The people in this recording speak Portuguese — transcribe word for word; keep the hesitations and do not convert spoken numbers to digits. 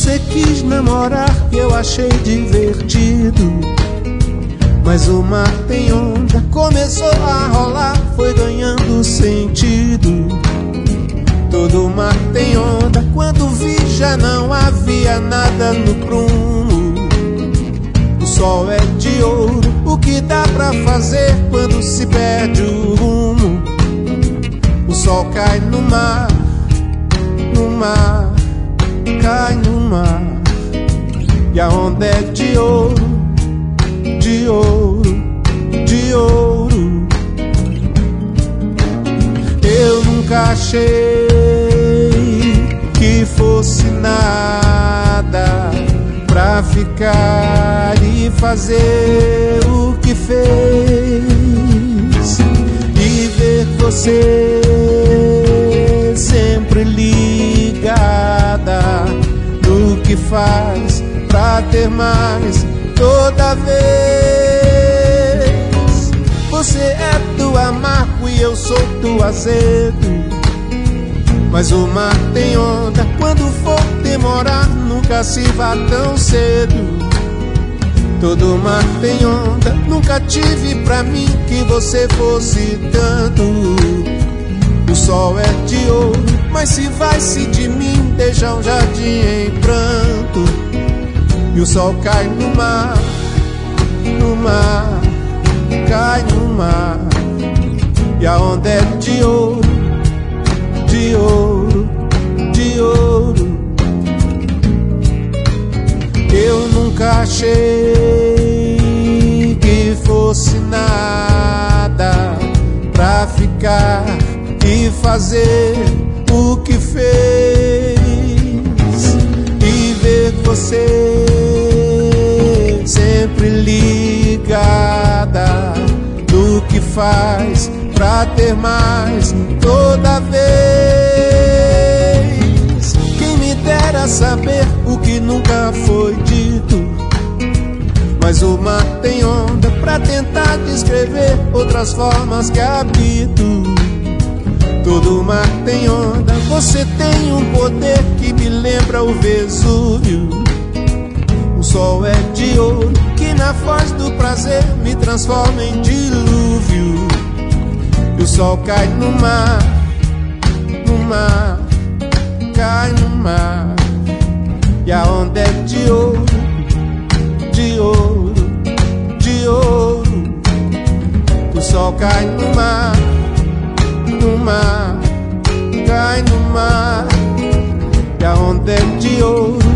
Você quis namorar e eu achei divertido, mas o mar tem onda, começou a rolar, foi ganhando sentido. Todo mar tem onda, quando vi já não havia nada no prumo. O sol é de ouro, o que dá pra fazer quando se perde o rumo? O sol cai no mar, no mar, cai no mar, e a onda é de ouro, de ouro, de ouro. Eu nunca achei que fosse nada pra ficar e fazer o que fez, e ver você sempre ligada no que faz pra ter mais toda vez. Você é do amargo e eu sou do azedo, mas o mar tem onda, quando for demorar nunca se vá tão cedo. Todo mar tem onda, nunca tive pra mim que você fosse tanto. O sol é de ouro, mas se vai-se de mim deixa um jardim em pranto. E o sol cai no mar, no mar, cai no mar, e a onda é de ouro, de ouro, de ouro. Eu nunca achei que fosse nada pra ficar e fazer o que fez, e ver você sempre ligada no que faz pra ter mais toda vez. Quem me dera saber o que nunca foi dito, mas o mar tem onda pra tentar descrever outras formas que habito. Todo mar tem onda, você tem um poder que me lembra o Vesúvio. O sol é de ouro, que na voz do prazer me transforma em dilúvio. E o sol cai no mar, no mar, cai no mar, e a onda é de ouro, de ouro, de ouro. O sol cai no mar, no mar, cai no mar, e a onda é de ouro,